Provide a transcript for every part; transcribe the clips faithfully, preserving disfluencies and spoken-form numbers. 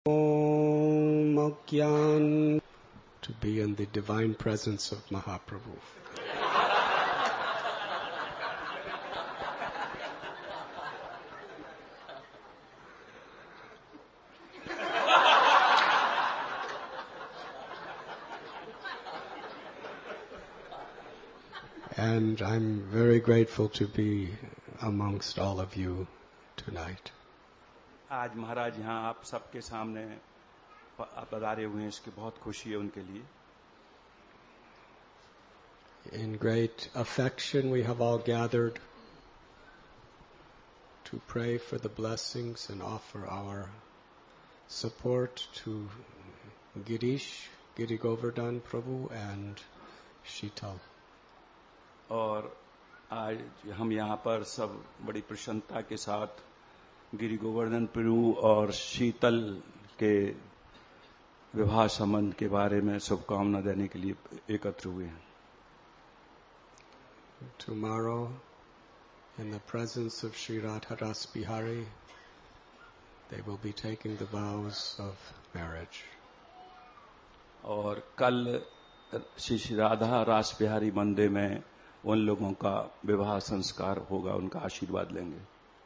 Om Gyan, to be in the divine presence of Mahaprabhu. And I'm very grateful to be amongst all of you tonight. आज महाराज यहाँ आप सबके सामने पधारे हुए हैं, इसकी बहुत खुशी है उनके लिए. In great affection we have all gathered to pray for the blessings and offer our support to Girish, Giri Govardhan Prabhu and Sheetal. और आज हम यहाँ पर सब बड़ी प्रसन्नता के साथ गिरि गोवर्धन प्रभु और शीतल के विवाह संबंध के बारे में शुभकामना देने के लिए एकत्र हुए हैं. Tomorrow, in the presence of Sri Radha Ras Bihari, they will be taking the vows of marriage. और कल श्री श्री राधा रास बिहारी मंदिर में उन लोगों का विवाह संस्कार होगा, उनका आशीर्वाद लेंगे.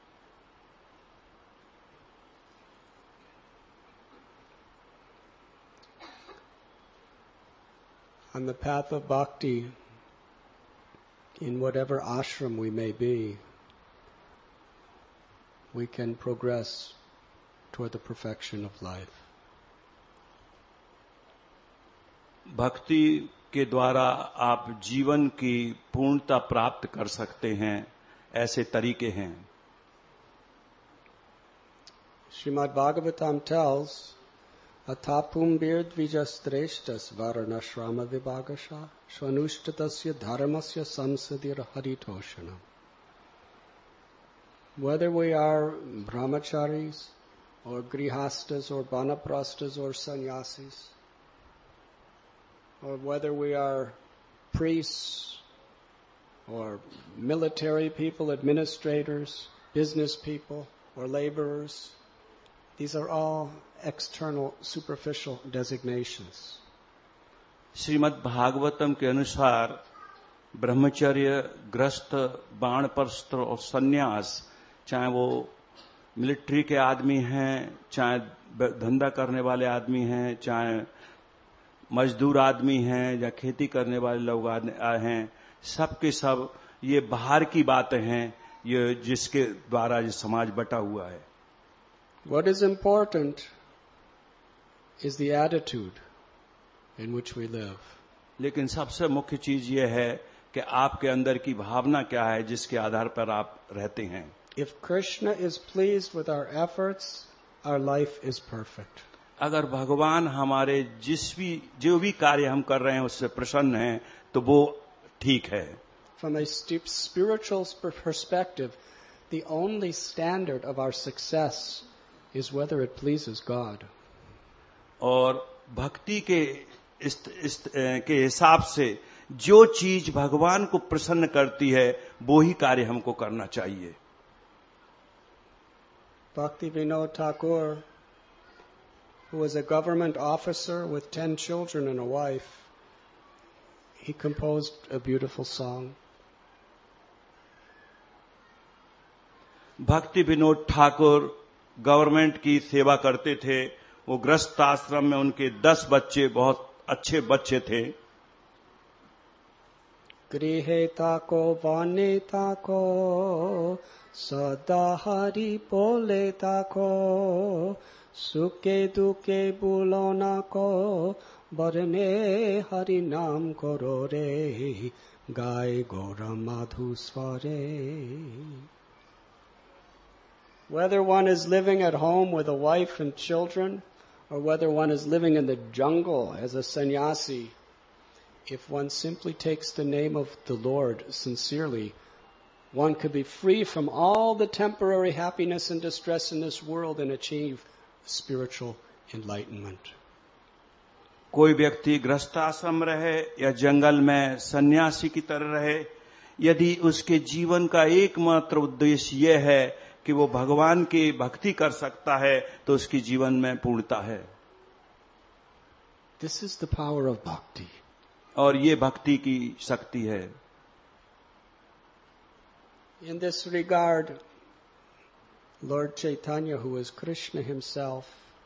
On the path of bhakti, in whatever ashram we may be, we can progress toward the perfection of life. भक्ति के द्वारा आप जीवन की पूर्णता प्राप्त कर सकते हैं, ऐसे तरीके हैं. Srimad Bhagavatam tells, Atapum birdvijastrestas varanashrama vibhagasha swanushtatasya dharmasya samsadir haritoshanam. Whether we are brahmacharis or grihastas or banaprastas or sannyasis, or whether we are priests or military people, administrators, business people, or laborers, these are all external, superficial designations. Shrimad Bhagavatam के अनुसार ब्रह्मचर्य, ग्रस्त, बाणप्रस्थ और सन्यास, चाहे वो military के आदमी हैं, चाहे धंधा करने वाले आदमी हैं, चाहे मजदूर आदमी हैं या खेती करने वाले लोग हैं, सब के सब ये बाहर की बातें हैं, ये जिसके द्वारा ये समाज बटा हुआ है. What is important is the attitude in which we live. लेकिन सबसे मुख्य चीज ये है कि आपके अंदर की भावना क्या है, जिसके आधार पर आप रहते हैं. If Krishna is pleased with our efforts, our life is perfect. अगर भगवान हमारे जिस भी जो भी कार्य हम कर रहे हैं उससे प्रसन्न हैं, तो वो ठीक है. From a spiritual perspective, the only standard of our success is whether it pleases God. और भक्ति के इस, इस के हिसाब से जो चीज भगवान को प्रसन्न करती है वो ही कार्य हमको करना चाहिए. Bhakti Vinod Thakur, who was a government officer with ten children and a wife, he composed a beautiful song. भक्ति विनोद ठाकुर गवर्नमेंट की सेवा करते थे. वो ग्रस्त आश्रम में उनके दस बच्चे बहुत अच्छे बच्चे थे. गृहे ताको वाने ताको सदा हरि बोले ताको सुखे दुखे बुलो ना को बरने हरि नाम करो रे गाय गौर Madhu स्वरे. Whether one is living at home with a wife and children, or whether one is living in the jungle as a sannyasi, if one simply takes the name of the Lord sincerely, one could be free from all the temporary happiness and distress in this world and achieve spiritual enlightenment. कोई व्यक्ति गृहस्थाश्रम रहे या जंगल में सन्यासी की तरह रहे, यदि उसके जीवन का एकमात्र उद्देश्य यह है कि वो भगवान की भक्ति कर सकता है तो उसकी जीवन में पूर्णता है। This is the power of bhakti. और ये भक्ति की शक्ति है। In this regard, Lord Chaitanya, who is Krishna himself,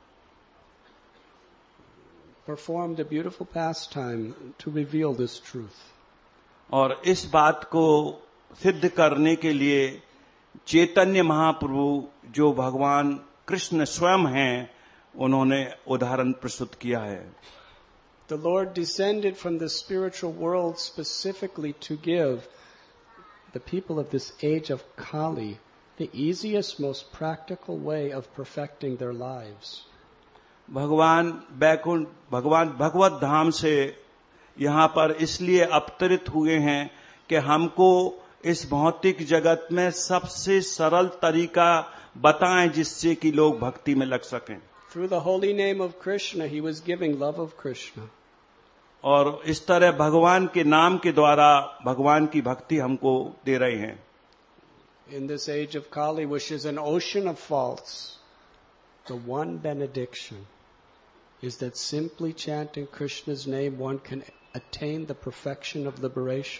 performed a beautiful pastime to reveal this truth. और इस बात को सिद्ध करने के लिए चैतन्य महाप्रभु जो भगवान कृष्ण स्वयं हैं, उन्होंने उदाहरण प्रस्तुत किया है। The Lord descended from the spiritual world specifically to give the people of this age of Kali the easiest, most practical way of perfecting their lives. भगवान बैकुंठ भगवान भगवत धाम से यहाँ पर इसलिए अवतरित हुए हैं कि हमको इस भौतिक जगत में सबसे सरल तरीका बताएं जिससे कि लोग भक्ति में लग सकें। Through the holy name of Krishna, he was giving love of Krishna. और इस तरह भगवान के नाम के द्वारा भगवान की भक्ति हमको दे रहे हैं। In this age of Kali, which is an ocean of faults, the one benediction is that simply chanting Krishna's name, one can attain the perfection of liberation.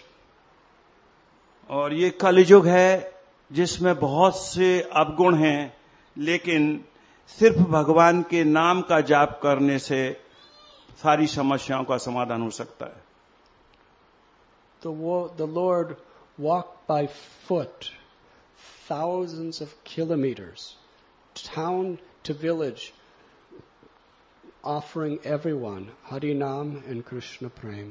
और ये कलियुग है जिसमें बहुत से अवगुण हैं, लेकिन सिर्फ भगवान के नाम का जाप करने से सारी समस्याओं का समाधान हो सकता है। The, the Lord walked by foot thousands of kilometers, town to village, offering everyone Harinam and Krishna Prem.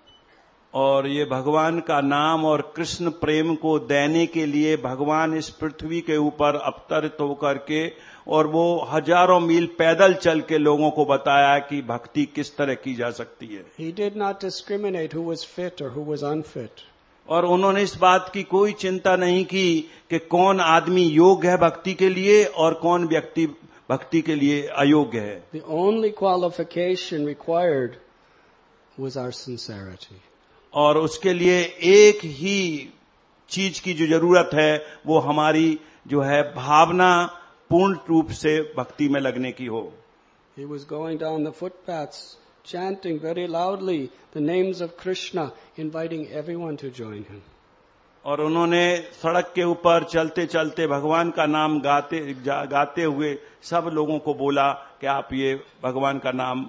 और ये भगवान का नाम और कृष्ण प्रेम को देने के लिए भगवान इस पृथ्वी के ऊपर अवतरित होकर के और वो हजारों मील पैदल चल के लोगों को बताया कि भक्ति किस तरह की जा सकती है। He did not discriminate who was fit or who was unfit. और उन्होंने इस बात की कोई चिंता नहीं की कि कौन आदमी योग्य है भक्ति के लिए और कौन व्यक्ति भक्ति के लिए अयोग्य है। The only qualification required was our sincerity. और उसके लिए एक ही चीज की जो जरूरत है वो हमारी जो है भावना पूर्ण रूप से भक्ति में लगने की हो। He was going down the footpaths, chanting very loudly the names of Krishna, inviting everyone to join him. और उन्होंने सड़क के ऊपर चलते चलते भगवान का नाम गाते गाते हुए सब लोगों को बोला कि आप ये भगवान का नाम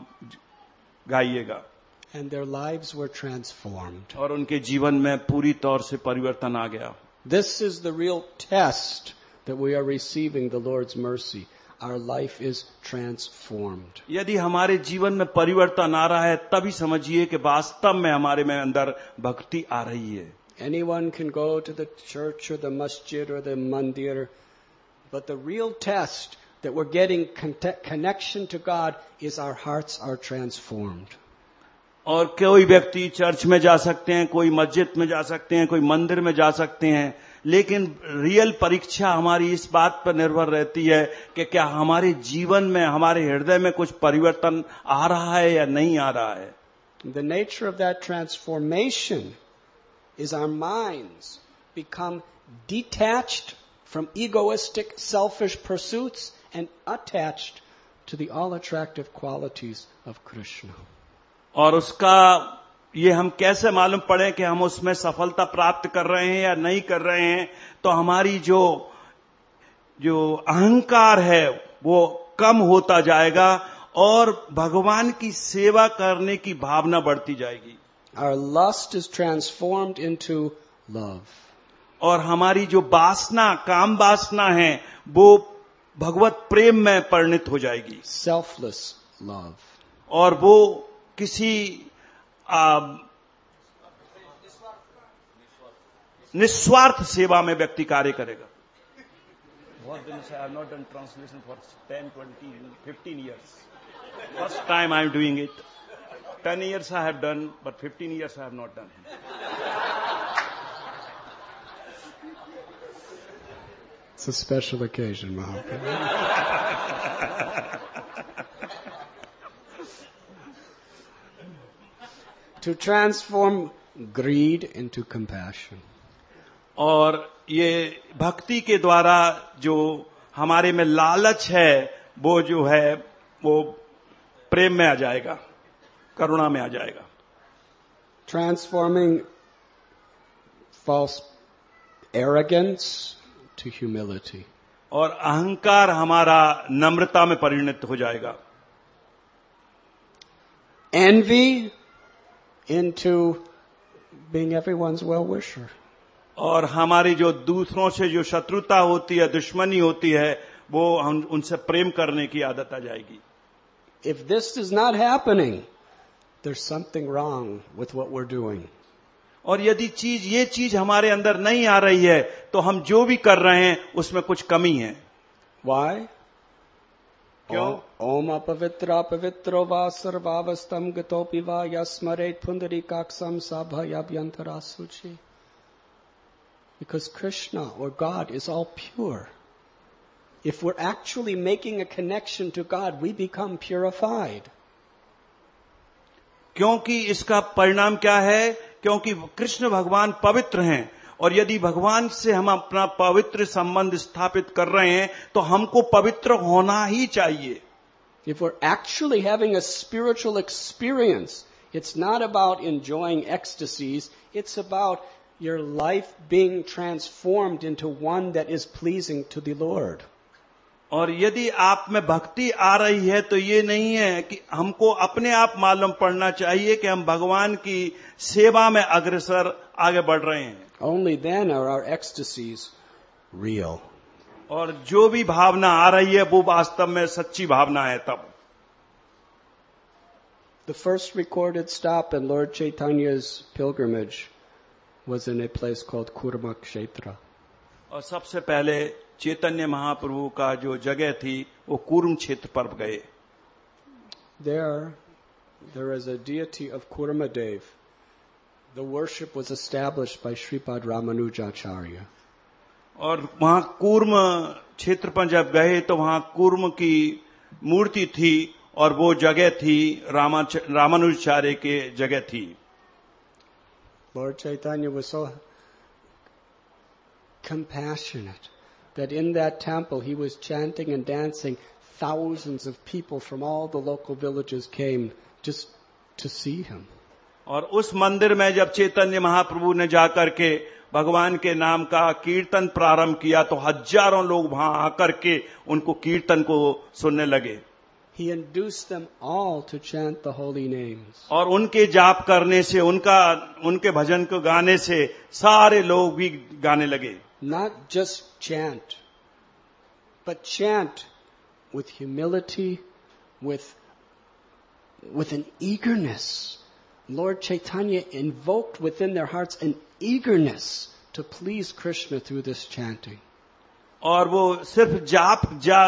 गाइएगा। And their lives were transformed. और उनके जीवन में पूरी तौर से परिवर्तन आ गया। This is the real test that we are receiving the Lord's mercy. Our life is transformed. यदि हमारे जीवन में परिवर्तन आ रहा है तभी समझिए कि वास्तव में हमारे में अंदर भक्ति आ रही है। Anyone can go to the church or the masjid or the mandir, but the real test that we're getting connection to God is our hearts are transformed. और कोई व्यक्ति चर्च में जा सकते हैं, कोई मस्जिद में जा सकते हैं, कोई मंदिर में जा सकते हैं, लेकिन रियल परीक्षा हमारी इस बात पर निर्भर रहती है कि क्या हमारे जीवन में हमारे हृदय में कुछ परिवर्तन आ रहा है या नहीं आ रहा है। The nature of that transformation is our minds become detached from egoistic, selfish pursuits and attached to the all-attractive qualities of Krishna. और उसका ये हम कैसे मालूम पड़े कि हम उसमें सफलता प्राप्त कर रहे हैं या नहीं कर रहे हैं, तो हमारी जो जो अहंकार है वो कम होता जाएगा और भगवान की सेवा करने की भावना बढ़ती जाएगी। Our lust is transformed into love. और हमारी जो वासना, काम वासना है, वो भगवत प्रेम में परिणत हो जाएगी। Selfless love. और वो किसी आ, निस्वार्थ सेवा में व्यक्ति कार्य करेगा। What did I say? I have not done translation for ten, twenty, fifteen years. First time I am doing it. ten years I have done, but fifteen years I have not done. It's a special occasion, Mahaprabhu. To transform greed into compassion. और ये भक्ति के द्वारा जो हमारे में लालच है वो जो है वो प्रेम में आ जाएगा, करुणा में आ जाएगा. Transforming false arrogance to humility. और अहंकार हमारा नम्रता में परिणत हो जाएगा. Envy into being everyone's well-wisher. और हमारी जो दूसरों से जो शत्रुता होती है, दुश्मनी होती है, वो हम उनसे प्रेम करने की आदत आ जाएगी. If this is not happening, there's something wrong with what we're doing. और यदि चीज ये चीज हमारे अंदर नहीं आ रही है तो हम जो भी कर रहे हैं उसमें कुछ कमी है. Why? क्यों? Om apavitra pavitro va sarvavastam gatopi va yasmaret pundarikaksam sabhayabhyantara suchi. Because Krishna or God is all pure. If we're actually making a connection to God, we become purified. क्योंकि इसका परिणाम क्या है? क्योंकि कृष्ण भगवान पवित्र हैं और यदि भगवान से हम अपना पवित्र संबंध स्थापित कर रहे हैं तो हमको पवित्र होना ही चाहिए. If we're actually having a spiritual experience, it's not about enjoying ecstasies, it's about your life being transformed into one that is pleasing to the Lord. और यदि आप में भक्ति आ रही है तो ये नहीं है कि हमको अपने आप मालूम पड़ना चाहिए कि हम भगवान की सेवा में अग्रसर आगे बढ़ रहे हैं. Only then are our ecstasies real. और जो भी भावना आ रही है वो वास्तव में सच्ची भावना है तब. The first recorded stop in Lord Chaitanya's pilgrimage was in a place called Kurmakshetra. और सबसे पहले चैतन्य महाप्रभु का जो जगह थी वो कूर्म क्षेत्र पर गए. There, there is a deity of Kurmadev. The worship was established by Sripad Ramanujacharya. और वहां कूर्म क्षेत्र पर जब गए तो वहां कूर्म की मूर्ति थी और वो जगह थी रामानुजाचार्य के जगह थी. Lord Chaitanya was so compassionate that in that temple he was chanting and dancing. Thousands of people from all the local villages came just to see him. और उस मंदिर में जब चैतन्य महाप्रभु ने जाकर के भगवान के नाम का कीर्तन प्रारंभ किया तो हजारों लोग वहां आकर के उनको कीर्तन को सुनने लगे. He induced them all to chant the holy names. और उनके जाप करने से, उनका उनके भजन को गाने से सारे लोग भी गाने लगे. Not just chant, but chant with humility, with, with an eagerness. Lord Chaitanya invoked within their hearts an eagerness to please Krishna through this chanting. और वो सिर्फ जाप जा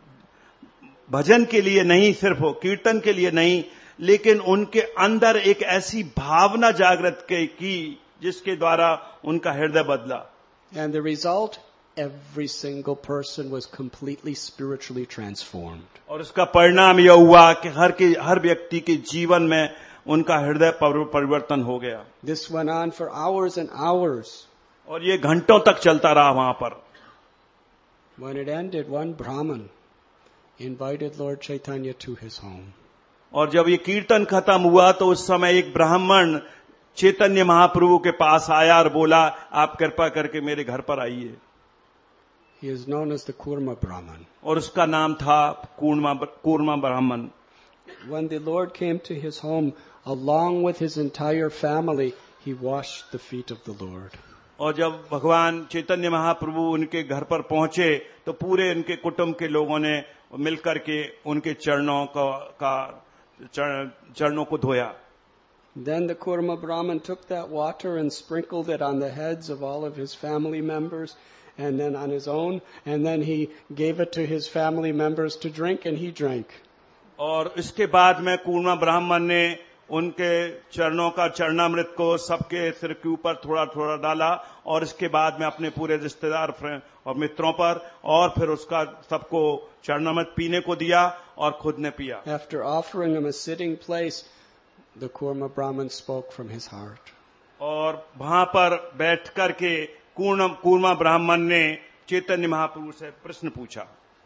भजन के लिए नहीं, सिर्फ कीर्तन के लिए नहीं, लेकिन उनके अंदर एक ऐसी भावना जागृत की जिसके द्वारा उनका हृदय बदला. And the result, every single person was completely spiritually transformed. और उसका परिणाम यह हुआ कि हर के हर व्यक्ति के जीवन में उनका हृदय परिवर्तन हो गया. This went on for hours and hours. और ये घंटों तक चलता रहा वहां पर. When it ended, one Brahmin invited Lord Chaitanya to his home. और जब ये कीर्तन खत्म हुआ तो उस समय एक ब्राह्मण चैतन्य महाप्रभु के पास आया और बोला, आप कृपा करके मेरे घर पर आइए. He is known as the Kurma Brahman. और उसका नाम था कूर्मा कूर्मा ब्राह्मण. When the Lord came to his home, along with his entire family, he washed the feet of the Lord. और जब भगवान चैतन्य महाप्रभु उनके घर पर पहुंचे तो पूरे उनके कुटुंब के लोगों ने मिलकर के उनके चरणों का, का चरणों को धोया. Then the Kurma Brahman took that water and sprinkled it on the heads of all of his family members and then on his own, and then he gave it to his family members to drink and he drank. और इसके बाद में कूर्मा ब्राह्मण ने उनके चरणों का चरणामृत को सबके सिर के ऊपर थोड़ा थोड़ा डाला और इसके बाद में अपने पूरे रिश्तेदार और मित्रों पर, और फिर उसका सबको चरणामृत पीने को दिया और खुद ने पिया. After offering him a sitting place, the Kurma Brahman spoke from his heart. और वहां पर बैठ करके कूर्म कूर्मा ब्राह्मण ने चैतन्य महाप्रभु से प्रश्न पूछा.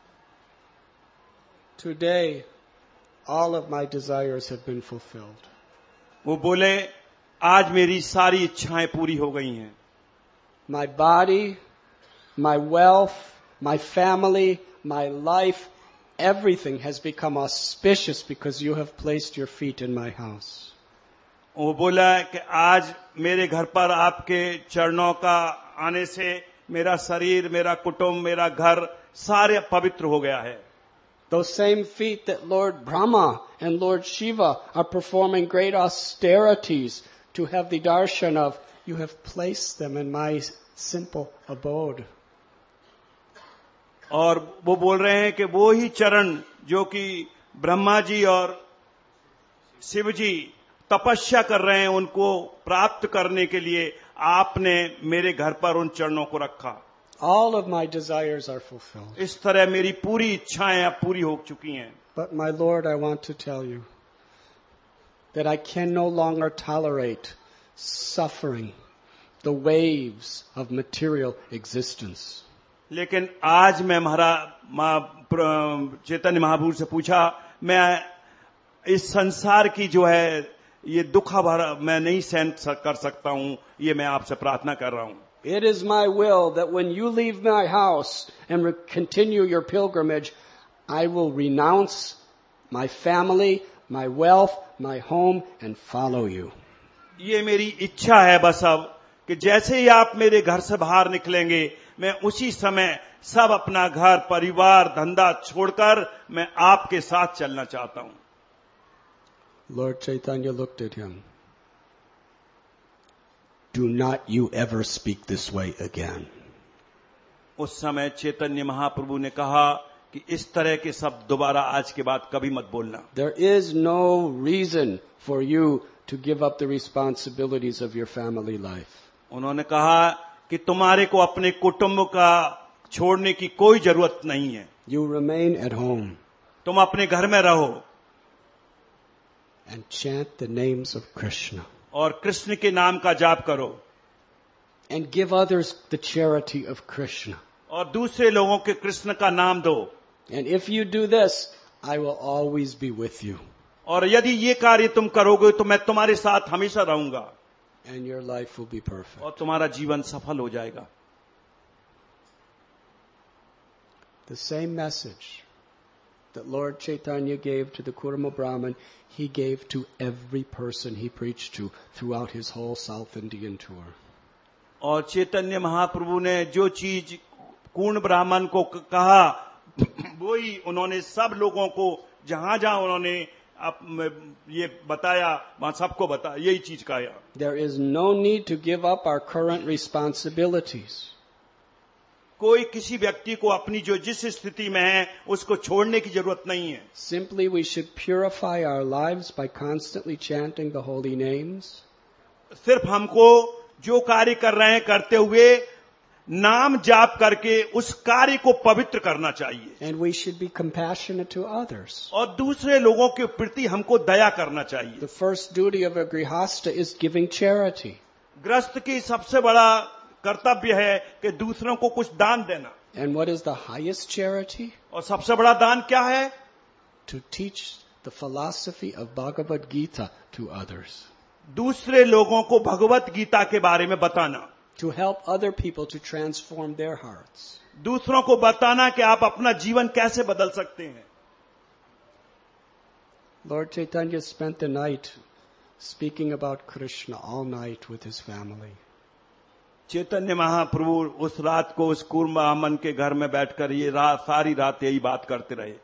Today, all of my desires have been fulfilled. वो बोले, आज मेरी सारी इच्छाएं पूरी हो गई हैं. My body, my wealth, my family, my life, everything has become auspicious because you have placed your feet in my house. वो बोला कि आज मेरे घर पर आपके चरणों का आने से मेरा शरीर, मेरा कुटुंब, मेरा घर सारे पवित्र हो गया है. Those same feet that Lord Brahma and Lord Shiva are performing great austerities to have the darshan of, you have placed them in my simple abode. और वो बोल रहे हैं कि वो ही चरण जो कि ब्रह्मा जी और शिव जी तपस्या कर रहे हैं, उनको प्राप्त करने के लिए आपने मेरे घर पर उन चरणों को रखा. All of my desires are fulfilled. इस तरह मेरी पूरी इच्छाएं अब पूरी हो चुकी हैं. But my Lord, I want to tell you that I can no longer tolerate suffering, the waves of material existence. लेकिन आज मैं महाराज चैतन्य महाप्रभु से पूछा, मैं इस संसार की जो है ये दुख भरा मैं नहीं सहन कर सकता हूं, ये मैं आपसे प्रार्थना कर रहा हूं. It is my will that when you leave my house and re- continue your pilgrimage, I will renounce my family, my wealth, my home, and follow you. ये मेरी इच्छा है बस अब कि जैसे ही आप मेरे घर से बाहर निकलेंगे, मैं उसी समय सब अपना घर, परिवार, धंधा छोड़कर मैं आपके साथ चलना चाहता हूं. Lord Chaitanya looked at him. Do not you ever speak this way again. उस समय चैतन्य महाप्रभु ने कहा कि इस तरह के शब्द दोबारा आज के बाद कभी मत बोलना. There is no reason for you to give up the responsibilities of your family life. उन्होंने कहा कि तुम्हारे को अपने कुटुंब का छोड़ने की कोई जरूरत नहीं है. You remain at home. तुम अपने घर में रहो and chant the names of Krishna. और कृष्ण के नाम का जाप करो. And give others the charity of Krishna. और दूसरे लोगों के कृष्ण का नाम दो. And if you do this, I will always be with you. और यदि ये कार्य तुम करोगे तो मैं तुम्हारे साथ हमेशा रहूंगा. And your life will be perfect. और तुम्हारा जीवन सफल हो जाएगा. The same message that Lord Chaitanya gave to the Kurma Brahmin, he gave to every person he preached to throughout his whole South Indian tour. और चैतन्य महाप्रभु ने जो चीज कूर्ण ब्राह्मण को कहा, वो ही उन्होंने सब लोगों को जहां जहां उन्होंने ये बताया, वहां सबको बताया, यही चीज कहा. There is no need to give up our current responsibilities. कोई किसी व्यक्ति को अपनी जो जिस स्थिति में है उसको छोड़ने की जरूरत नहीं है. Simply we should purify our lives by constantly chanting the holy names. सिर्फ हमको जो कार्य कर रहे हैं करते हुए नाम जाप करके उस कार्य को पवित्र करना चाहिए. And we should be compassionate to others. और दूसरे लोगों के प्रति हमको दया करना चाहिए. The first duty of a grihasta is giving charity. गृहस्थ की सबसे बड़ा कर्तव्य है कि दूसरों को कुछ दान देना. And what is the highest charity? और सबसे बड़ा दान क्या है? To teach the philosophy of Bhagavad Gita to others. दूसरे लोगों को भगवत गीता के बारे में बताना. To help other people to transform their hearts. दूसरों को बताना कि आप अपना जीवन कैसे बदल सकते हैं. Lord Chaitanya spent the night speaking about Krishna all night with his family. Chaitanya Mahaprabhu उस रात को उस कूर्म ब्राह्मण के घर में बैठकर ये रात सारी रात यही बात करते रहे.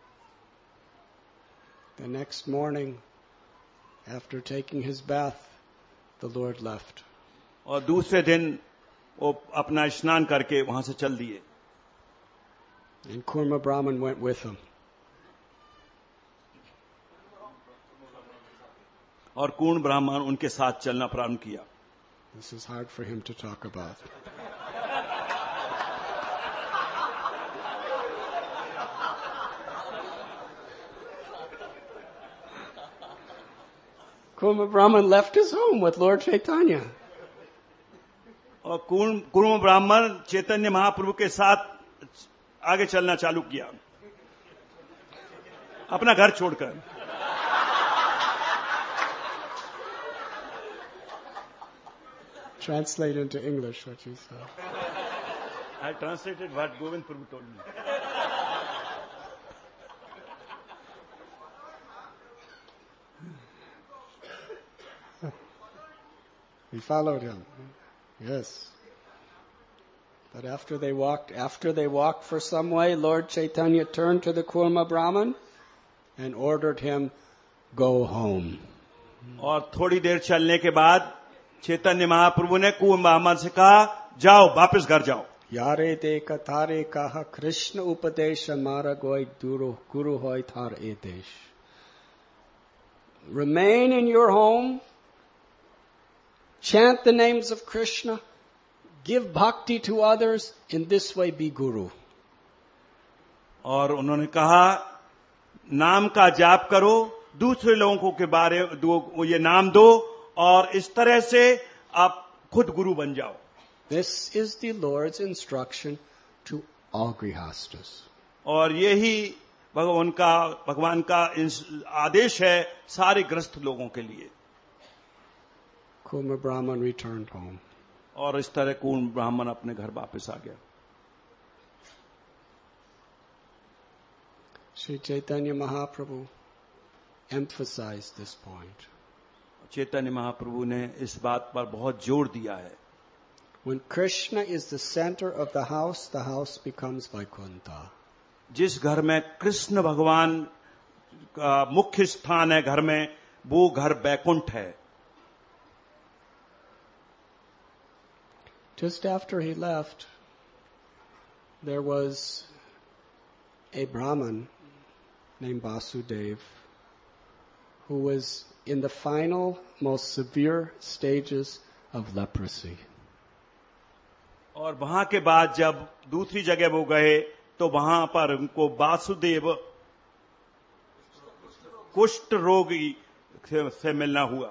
The next morning, after taking his bath, the Lord left. और दूसरे दिन वो अपना स्नान करके वहां से चल दिए. And Kurma Brahman went with him. और कूर्ण ब्राह्मण उनके साथ चलना प्रारंभ किया. This is hard for him to talk about. Kurma Brahman left his home with Lord Chaitanya. और कुर्म ब्राह्मण चैतन्य महाप्रभु के साथ आगे चलना चालू किया, अपना घर छोड़कर। Translate into English what you said. I translated what Govind Prabhu told me. He followed him. Yes. But after they walked, after they walked for some way, Lord Chaitanya turned to the Kurma Brahman and ordered him, go home. और थोड़ी देर चलने के बाद चैतन्य महाप्रभु ने कुर्म ब्राह्मण से कहा, जाओ, वापस घर जाओ। यारे ते कथारे कहा कृष्ण उपदेश मार्ग होय गुरु गुरु होय थार ए देश. Remain in your home, chant the names of Krishna, give bhakti to others, in this way be guru. और उन्होंने कहा, नाम का जाप करो, दूसरे लोगों के बारे दो, ये नाम दो, और इस तरह से आप खुद गुरु बन जाओ। This is the Lord's instruction to all grihastas. और यही भगवान का भगवान का आदेश है सारे गृहस्थ लोगों के लिए। Kurma Brahman returned home. और इस तरह कुर्म ब्राह्मण अपने घर वापस आ गया। Sri Chaitanya Mahaprabhu emphasized this point. Chaitanya Mahaprabhu ने इस बात पर बहुत जोर दिया है। When Krishna is the center of the house, the house becomes Vaikuntha. जिस घर में कृष्ण भगवान का मुख्य स्थान है घर में, वो घर बैकुंठ है। Just after he left, there was a Brahmin named Vasudev who was in the final, most severe stages of leprosy. और वहां के बाद जब दूसरी जगह वो गए तो वहां पर उनको वासुदेव कुष्ठ रोगी से मिलना हुआ।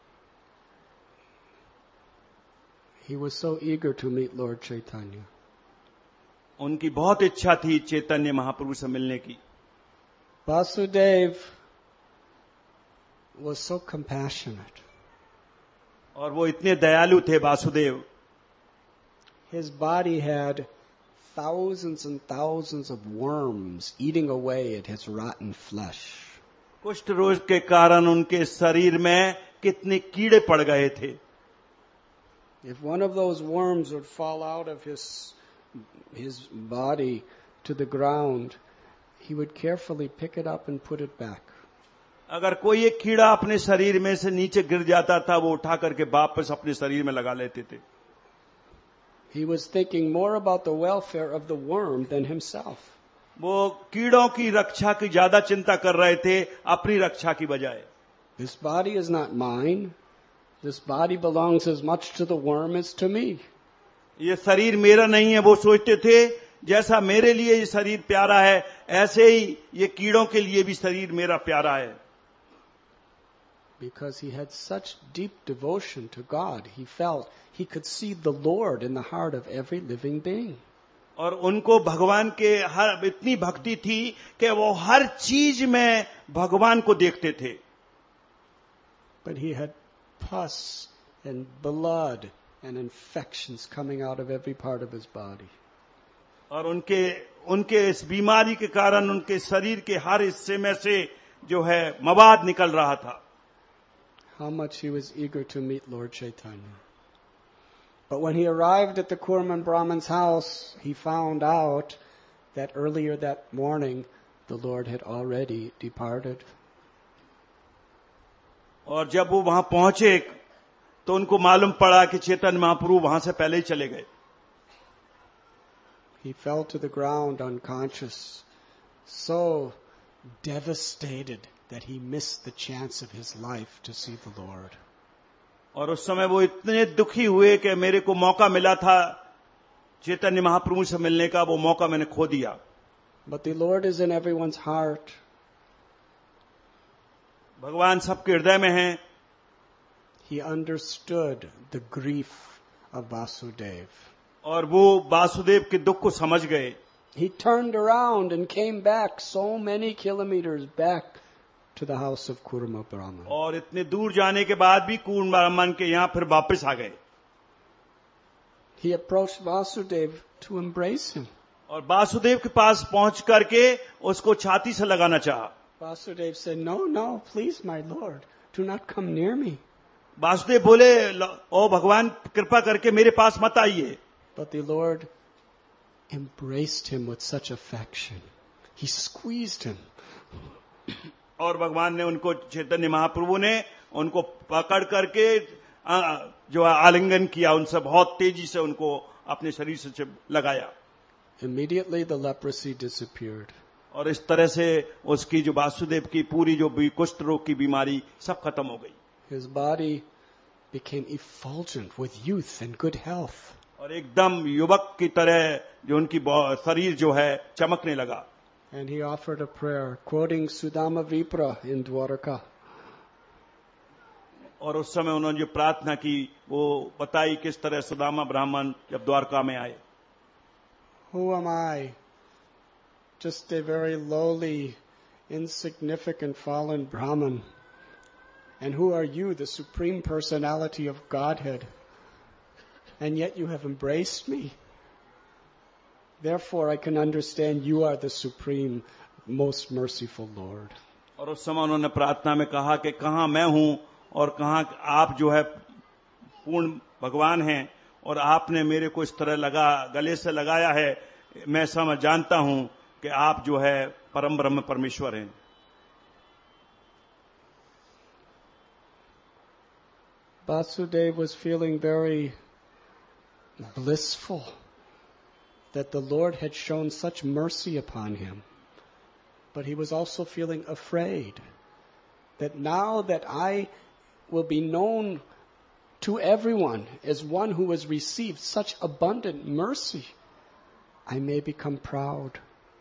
He was so eager to meet Lord Chaitanya. उनकी बहुत इच्छा थी चैतन्य महाप्रभु से मिलने की। Vasudev was so compassionate. और वो इतने दयालु थे Vasudev. His body had thousands and thousands of worms eating away at his rotten flesh. कुष्ठ रोग के कारण उनके शरीर में कितने कीड़े पड़ गए थे। If one of those worms would fall out of his his body to the ground, he would carefully pick it up and put it back. अगर कोई एक कीड़ा अपने शरीर में से नीचे गिर जाता था, वो उठा करके वापस अपने शरीर में लगा लेते थे। He was thinking more about the welfare of the worm than himself. वो कीड़ों की रक्षा की ज्यादा चिंता कर रहे थे अपनी रक्षा की बजाय। This body is not mine. This body belongs as much to the worm as to me. ये शरीर मेरा नहीं है, वो सोचते थे जैसा मेरे लिए ये शरीर प्यारा है, ऐसे ही ये कीड़ों के लिए भी शरीर मेरा प्यारा है। Because he had such deep devotion to God, he felt he could see the Lord in the heart of every living being. और उनको भगवान के हर इतनी भक्ति थी कि वो हर चीज में भगवान को देखते थे। But he had pus and blood and infections coming out of every part of his body. और उनके उनके इस बीमारी के कारण उनके शरीर के हर हिस्से में से जो है मवाद निकल रहा था। How much he was eager to meet Lord Chaitanya. But when he arrived at the Kurman Brahman's house, he found out that earlier that morning the Lord had already departed. और जब वो वहां पहुंचे तो उनको मालूम पड़ा कि चैतन्य महाप्रभु वहां से पहले ही चले गए। He fell to the ground unconscious, so devastated that he missed the chance of his life to see the Lord. और उस समय वो इतने दुखी हुए कि मेरे को मौका मिला था चैतन्य महाप्रभु से मिलने का, वो मौका मैंने खो दिया। But the Lord is in everyone's heart. भगवान सबके हृदय में हैं। He understood the grief of Vasudev. और वो वासुदेव के दुख को समझ गए. He turned around and came back so many kilometers back to the house of Kurma Brahman. और इतने दूर जाने के बाद भी कूर्म ब्राह्मण के यहां फिर वापस आ गए. He approached Vasudev to embrace him. और वासुदेव के पास पहुंच करके उसको छाती से लगाना चाहा. Vasudev said, "No, no, please, my Lord, do not come near me." Vasudev बोले, ओ भगवान कृपा करके मेरे पास मत आइए. But the Lord embraced him with such affection. He squeezed him. और भगवान ने उनको, चैतन्य महाप्रभु ने उनको पकड़ करके जो आलिंगन किया, उनसे बहुत तेजी से उनको अपने शरीर से लगाया. Immediately the leprosy disappeared. और इस तरह से उसकी जो वासुदेव की पूरी जो कुष्ठ रोग की बीमारी सब खत्म हो गई. His body became effulgent with youth and good health. और एकदम युवक की तरह जो उनकी शरीर जो है चमकने लगा. And he offered a prayer, quoting Sudama Vipra in Dwarka. और उस समय उन्होंने जो प्रार्थना की वो बताई किस तरह सुदामा ब्राह्मण जब द्वारका में आए. Who am I? Just a very lowly, insignificant, fallen Brahman. And who are you, the Supreme Personality of Godhead? And yet you have embraced me. Therefore I can understand you are the Supreme, most merciful Lord. और उस समय उन्होंने प्रार्थना में कहा कि कहां मैं हूं और कहां आप जो है पूर्ण भगवान हैं और आपने मेरे को इस तरह लगा गले से लगाया है. मैं समझ जानता हूं कि आप जो है परम ब्रह्म परमेश्वर हैं. Vasudev was feeling very blissful that the Lord had shown such mercy upon him. But he was also feeling afraid that now that I will be known to everyone as one who has received such abundant mercy, I may become proud.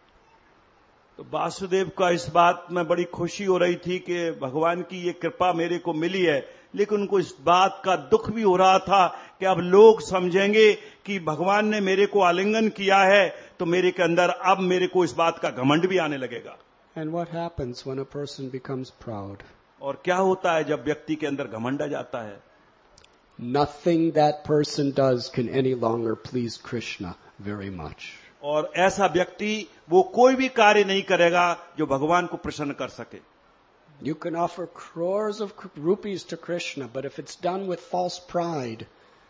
तो वासुदेव का इस बात में बड़ी खुशी हो रही थी कि भगवान की ये कृपा मेरे को मिली है, लेकिन उनको इस बात का दुख भी हो रहा था कि अब लोग समझेंगे कि भगवान ने मेरे को आलिंगन किया है तो मेरे के अंदर अब मेरे को इस बात का घमंड भी आने लगेगा. And what happens when a person becomes proud? और क्या होता है जब व्यक्ति के अंदर घमंड आ जाता है? Nothing that person does can any longer please Krishna very much. और ऐसा व्यक्ति वो कोई भी कार्य नहीं करेगा जो भगवान को प्रसन्न कर सके. You can offer crores of rupees to Krishna, but if it's done with false pride,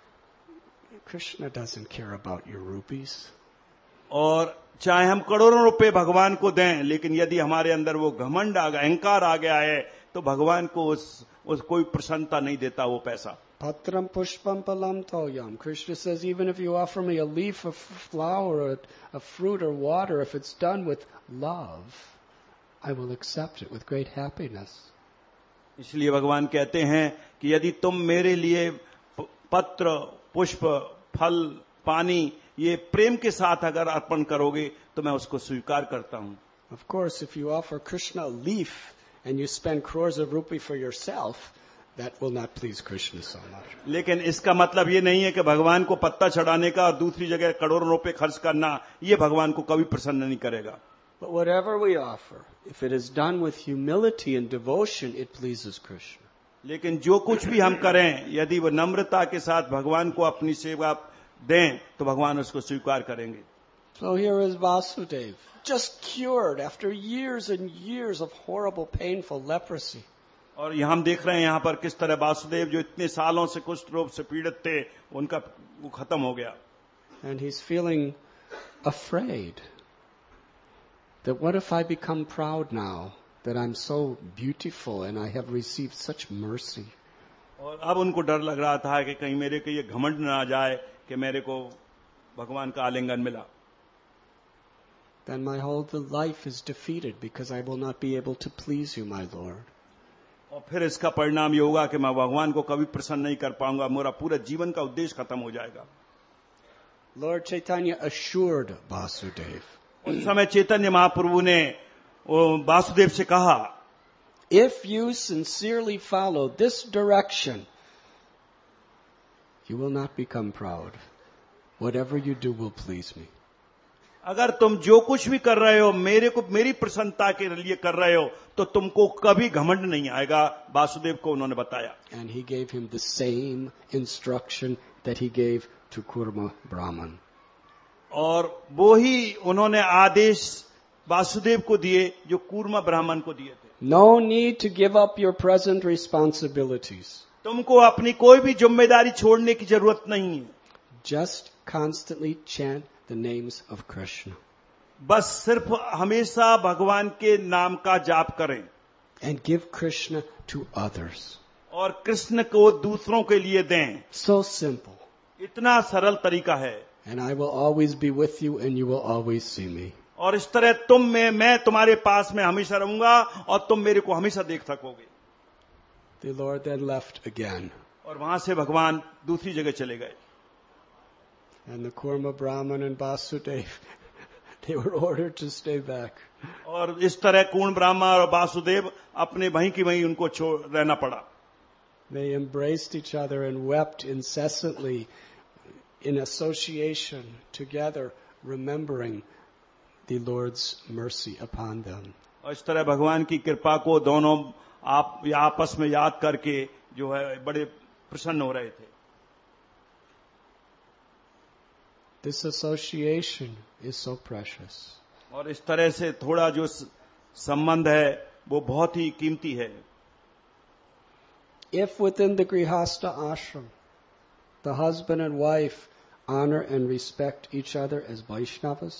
Krishna doesn't care about your rupees. और चाहे हम करोड़ों रुपए भगवान को दें, लेकिन यदि हमारे अंदर वो घमंड आ गया, अहंकार आ गया है, तो भगवान को उस, उस कोई प्रसन्नता नहीं देता वो पैसा. Patram pushpam palam toyam. Krishna says, even if you offer me a leaf of flower, or a fruit or water, if it's done with love, I will accept it with great happiness. इसलिए भगवान कहते हैं कि यदि तुम मेरे लिए पत्र, पुष्प, फल, पानी ये प्रेम के साथ अगर अर्पण करोगे तो मैं उसको स्वीकार करता हूं. Of course, if you offer Krishna a leaf and you spend crores of rupees for yourself, that will not please Krishna so much. लेकिन इसका मतलब ये नहीं है कि भगवान को पत्ता चढ़ाने का और दूसरी जगह करोड़ों रुपए खर्च करना ये भगवान को कभी प्रसन्न नहीं करेगा. But whatever we offer, if it is done with humility and devotion, it pleases Krishna. लेकिन जो कुछ भी हम करें, यदि वो नम्रता के साथ भगवान को अपनी सेवा दें तो भगवान उसको स्वीकार करेंगे. So here is Vasudev, just cured after years and years of horrible, painful leprosy. और हम देख रहे हैं यहाँ पर किस तरह वासुदेव जो इतने सालों से कुष्ठ रोग से पीड़ित थे, उनका वो खत्म हो गया. And he's feeling afraid that what if I become proud now that I'm so beautiful and I have received such mercy. और अब उनको डर लग रहा था कि कहीं मेरे को ये घमंड न आ जाए कि मेरे को भगवान का आलिंगन मिला. Then my whole life is defeated because I will not be able to please you, my Lord. और फिर इसका परिणाम ये होगा कि मैं भगवान को कभी प्रसन्न नहीं कर पाऊंगा, मेरा पूरा जीवन का उद्देश्य खत्म हो जाएगा. Lord Chaitanya assured Vasudev. उस समय चैतन्य महाप्रभु ने वासुदेव से कहा, if you sincerely follow this direction, you will not become proud. Whatever you do will please me. अगर तुम जो कुछ भी कर रहे हो मेरे को मेरी प्रसन्नता के लिए कर रहे हो तो तुमको कभी घमंड नहीं आएगा, वासुदेव को उन्होंने बताया. And he gave him the same instruction that he gave to Kurma Brahman. और वो ही उन्होंने आदेश वासुदेव को दिए जो कूर्मा ब्राह्मण को दिए थे. No need to give up your present responsibilities. तुमको अपनी कोई भी जिम्मेदारी छोड़ने की जरूरत नहीं है. Just constantly chant the names of Krishna. बस सिर्फ हमेशा भगवान के नाम का जाप करें. And give Krishna to others. और कृष्ण को दूसरों के लिए दें. So simple. इतना सरल तरीका है. And I will always be with you and you will always see me. और इस तरह तुम में मैं तुम्हारे पास में हमेशा रहूंगा और तुम मेरे को हमेशा देख सकोगे. The Lord then left again. और वहां से भगवान दूसरी जगह चले गए. And the Kurma Brahman and Vasudev, they were ordered to stay back. और इस तरह कूर्ण ब्राह्मण और वासुदेव अपने वहीं की वहीं उनको छोड़ रहना पड़ा. They embraced each other and wept incessantly in association together, remembering the Lord's mercy upon them. और इस तरह भगवान की कृपा को दोनों आप आपस में याद करके जो है बड़े प्रसन्न हो रहे थे. This association is so precious. और इस तरह से थोड़ा जो संबंध है वो बहुत ही कीमती है. If within the Grihastha ashram, the husband and wife honor and respect each other as Vaishnavas,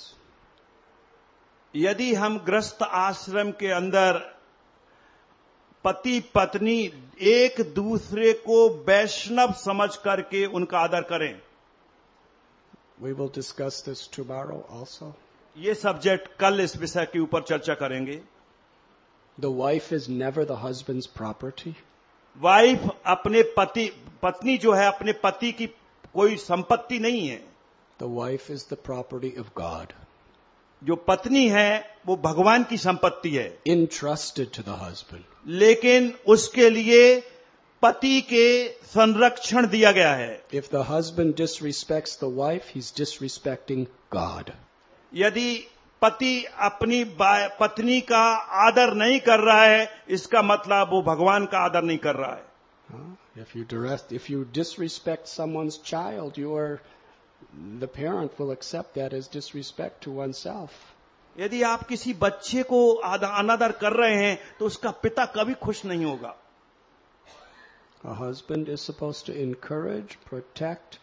यदि हम गृहस्थ आश्रम के अंदर पति पत्नी एक दूसरे को वैष्णव समझ करके उनका आदर करें. we will discuss this tomorrow also. ये सब्जेक्ट कल इस विषय के ऊपर चर्चा करेंगे. The wife is never the husband's property. Wife अपने पति पत्नी जो है अपने पति की कोई संपत्ति नहीं है. The wife is the property of God. जो पत्नी है वो भगवान की संपत्ति है. Entrusted to the husband. लेकिन उसके लिए पति के संरक्षण दिया गया है. If the husband disrespects the wife, he's disrespecting God. यदि पति अपनी पत्नी का आदर नहीं कर रहा है इसका मतलब वो भगवान का आदर नहीं कर रहा है. If you direct, if you disrespect someone's child, you are the parent will accept that as disrespect to oneself. यदि आप किसी बच्चे को अनादर कर रहे हैं तो उसका पिता कभी खुश नहीं होगा. A husband is supposed to encourage, protect,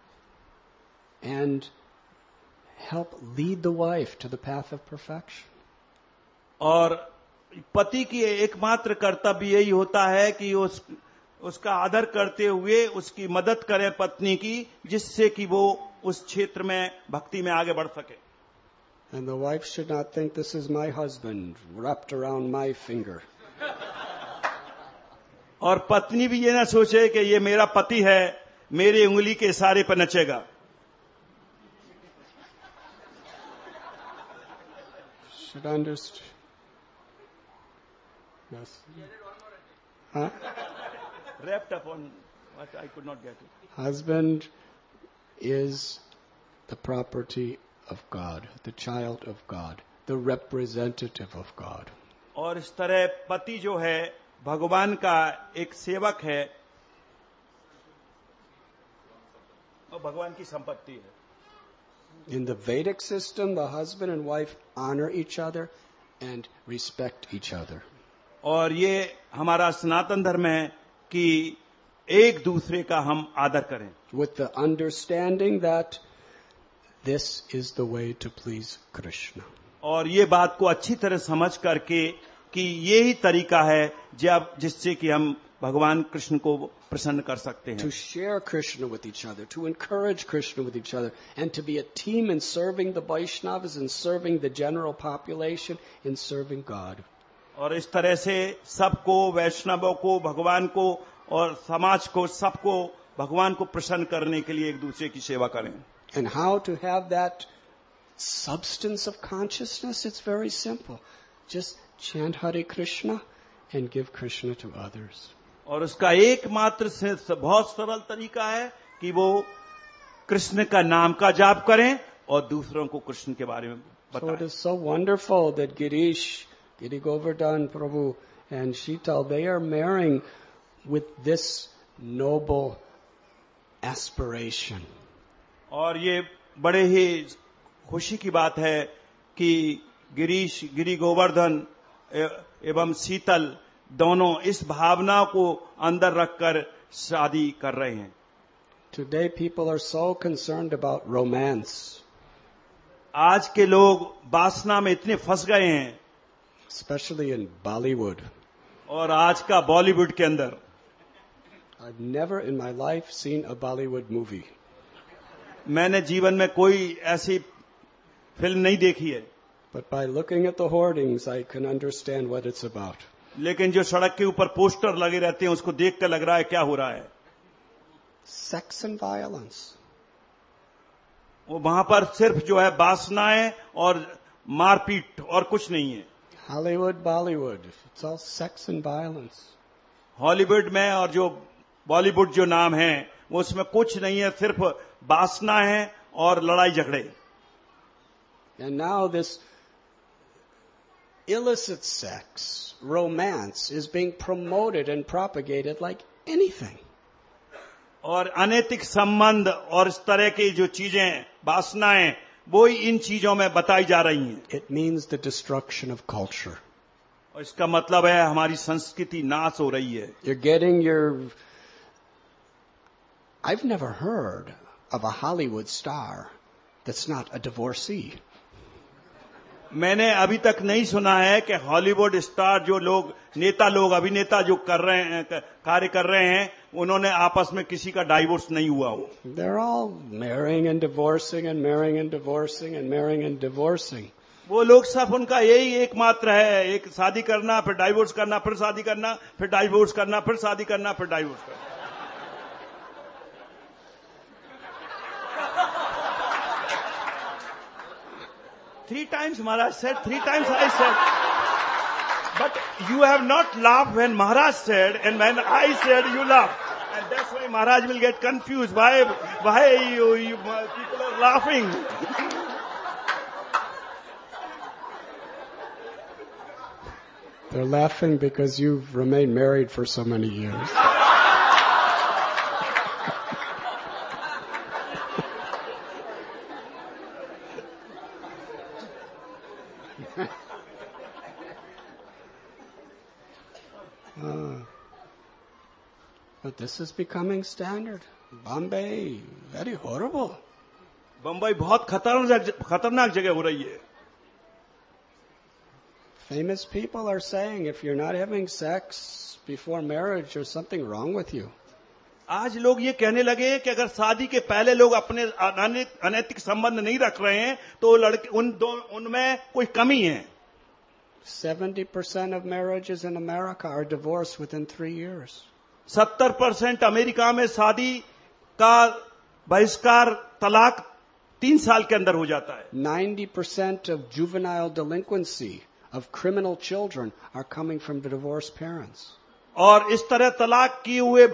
and help lead the wife to the path of perfection. और पति की एकमात्र कर्तव्य यही होता है कि उस उसका आदर करते हुए उसकी मदद करे पत्नी की, जिससे कि वो उस क्षेत्र में भक्ति में आगे बढ़ सके. And the wife should not think this is my husband wrapped around my finger. और पत्नी भी ये ना सोचे कि ये मेरा पति है मेरी उंगली के इशारे पर नचेगा. Should understand. Yes. Huh? Wrapped up on what I could not get it. Husband is the property of God, the child of God, the representative of God. और इस तरह पति जो है भगवान का एक सेवक है और भगवान की संपत्ति है. In the Vedic system, the husband and wife honor each other and respect each other. और ये हमारा सनातन धर्म है कि एक दूसरे का हम आदर करें. With the understanding that this is the way to please Krishna. और ये बात को अच्छी तरह समझ करके कि ये ही तरीका है जब जिससे कि हम भगवान कृष्ण को प्रसन्न कर सकते हैं. To share Krishna with each other, to encourage Krishna with each other, and to be a team in serving the Vaishnavas, in serving the general population, in serving God. और इस तरह से सबको वैष्णवों को भगवान को और समाज को सबको भगवान को प्रसन्न करने के लिए एक दूसरे की सेवा करें. And how to have that substance of consciousness? It's very simple. Just chant Hare Krishna and give Krishna to others. और उसका एकमात्र बहुत सरल तरीका है कि वो कृष्ण का नाम का जाप करें और दूसरों को कृष्ण के बारे में So it बताएं। is so wonderful that Girish, Giri Govardhan Prabhu and Sheetal, they are marrying with this noble aspiration. और ये बड़े ही खुशी की बात है कि गिरीश गिरी गोवर्धन एवं शीतल दोनों इस भावना को अंदर रखकर शादी कर रहे हैं। Today people are so concerned about romance, आज के लोग वासना में इतने फंस गए हैं, especially in Bollywood. और आज का बॉलीवुड के अंदर I've never in my life seen a Bollywood movie. मैंने जीवन में कोई ऐसी फिल्म नहीं देखी है, But by looking at the hoardings, I can understand what it's about. लेकिन जो सड़क के ऊपर पोस्टर लगे रहते हैं उसको देख कर लग रहा है क्या हो रहा है। Sex and violence. वो वहां पर सिर्फ जो है वासनाएं और मारपीट और कुछ नहीं है। Hollywood, Bollywood. It's all sex and violence. Hollywood में और जो बॉलीवुड जो नाम है वो उसमें कुछ नहीं है, सिर्फ वासना है और लड़ाई झगड़े। And now this illicit sex, romance, is being promoted and propagated like anything. और अनैतिक संबंध और इस तरह की जो चीजें वासनाएं वो ही इन चीजों में बताई जा रही हैं। It means the destruction of culture. और इसका मतलब है हमारी संस्कृति नाश हो रही है। You're getting your... I've never heard of a Hollywood star that's not a divorcee. मैंने अभी तक नहीं सुना है कि हॉलीवुड स्टार जो लोग नेता लोग अभिनेता जो कर रहे हैं कार्य कर रहे हैं उन्होंने आपस में किसी का डाइवोर्स नहीं हुआ हो। They're all marrying and divorcing and marrying and divorcing and marrying and divorcing. वो लोग सब उनका यही एकमात्र है, एक शादी करना फिर डाइवोर्स करना फिर शादी करना फिर डाइवोर्स करना फिर शादी करना फिर डाइवोर्स करना। Three times Maharaj said, three times I said. But you have not laughed when Maharaj said, and when I said, you laughed. And that's why Maharaj will get confused. Why, why you, you people are laughing? They're laughing because you've remained married for so many years. Uh, but this is becoming standard. Bombay, very horrible. Bombay बहुत खतरनाक खतरनाक जगह हो रही है। Famous people are saying if you're not having sex before marriage, there's something wrong with you. आज लोग ये कहने लगे हैं कि अगर शादी के पहले लोग अपने अनैतिक संबंध नहीं रख रहे हैं तो लड़के उन दो उनमें कोई कमी है। seventy percent of marriages in America are divorced within three years. सत्तर परसेंट अमेरिका में शादी का बहिष्कार तलाक तीन साल के अंदर हो जाता है। ninety percent of juvenile delinquency of criminal children are coming from the divorced parents. और इस तरह तलाक किए हुए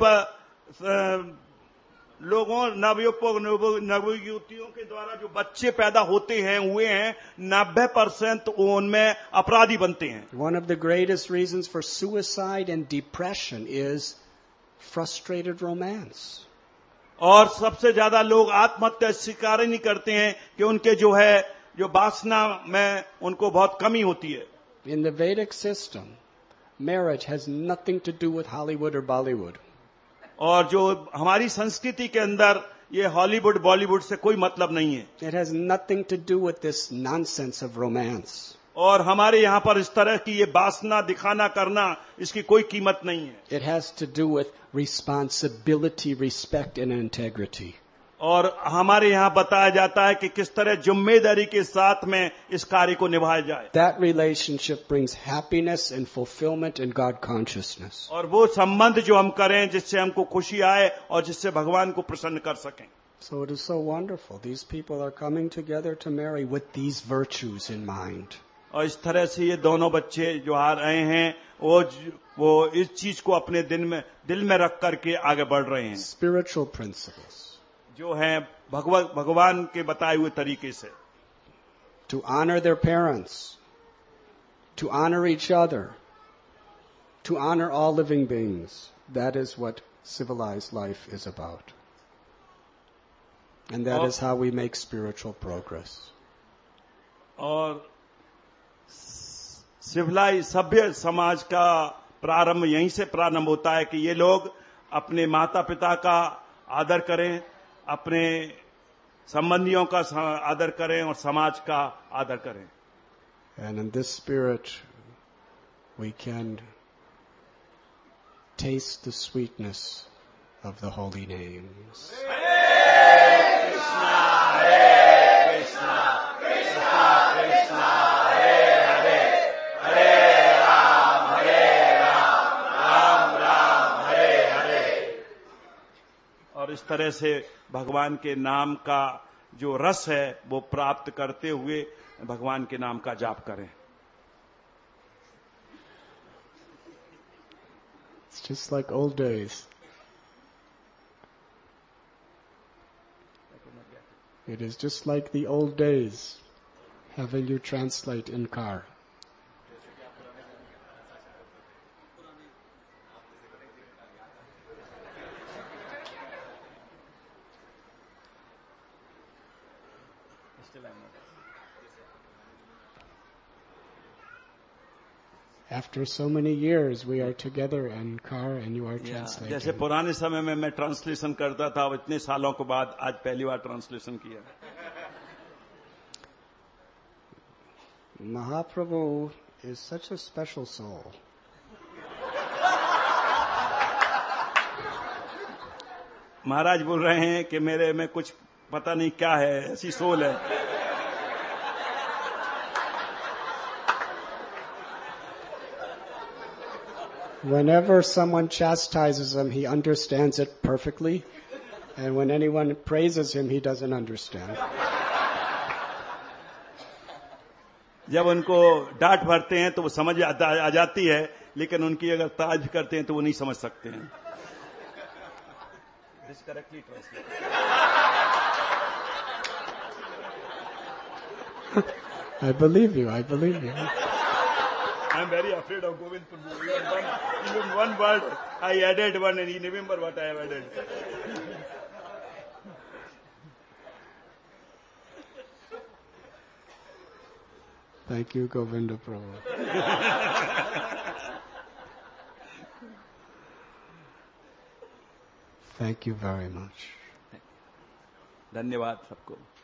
लोगों नवयुवक नवयुवतियों के द्वारा जो बच्चे पैदा होते हैं हुए हैं नब्बे परसेंट उनमें अपराधी बनते हैं। One of the greatest reasons for suicide and depression is frustrated romance. और सबसे ज्यादा लोग आत्महत्या स्वीकार नहीं करते हैं कि उनके जो है जो वासना में उनको बहुत कमी होती है। In the Vedic system, marriage has nothing to do with Hollywood or Bollywood. और जो हमारी संस्कृति के अंदर ये हॉलीवुड बॉलीवुड से कोई मतलब नहीं है। It has nothing to do with this nonsense of romance. और हमारे यहाँ पर इस तरह की ये वासना दिखाना करना इसकी कोई कीमत नहीं है। It has to do with responsibility, respect and integrity. और हमारे यहाँ बताया जाता है कि किस तरह जिम्मेदारी के साथ में इस कार्य को निभाया जाए। That relationship brings happiness and fulfillment and God consciousness. और वो संबंध जो हम करें जिससे हमको खुशी आए और जिससे भगवान को प्रसन्न कर सकें। So it is so wonderful. These people are coming together to marry with these virtues in mind. और इस तरह से ये दोनों बच्चे जो आ रहे हैं वो वो इस चीज को अपने दिल में दिल में रख करके आगे बढ़ रहे हैं। Spiritual principles. जो हैं भगवत भगवान के बताए हुए तरीके से. To honor their parents, to honor each other, to honor all living beings. That is what civilized life is about. And that is how we make spiritual progress. और सिविलाइज सभ्य समाज का प्रारंभ यहीं से प्रारंभ होता है कि ये लोग अपने माता पिता का आदर करें, अपने संबंधियों का आदर करें और समाज का आदर करें. And in this spirit we can taste the sweetness of the holy names. और इस तरह से भगवान के नाम का जो रस है वो प्राप्त करते हुए भगवान के नाम का जाप करें. It's just like old days. It is just like the old days, having you translate in car. After so many years, we are together in car and you are translating. जैसे पुराने समय में मैं ट्रांसलेशन करता था, अब इतने सालों के बाद आज पहली बार ट्रांसलेशन किया. Mahaprabhu is such a special soul. महाराज बोल रहे हैं कि मेरे में कुछ पता नहीं क्या है, ऐसी सोल है. Whenever someone chastises him, he understands it perfectly. And when anyone praises him, he doesn't understand. जब उनको डांट भरते हैं तो वो समझ आ जाती है, लेकिन उनकी अगर तारीफ करते हैं तो वो नहीं समझ सकते हैं. This correctly translated. I believe you, I believe you. I'm very afraid of Govind Prabhu. Even one, even one word, I added one and he remember what I have added. Thank you, Govinda Prabhu. Thank you very much. धन्यवाद सबको.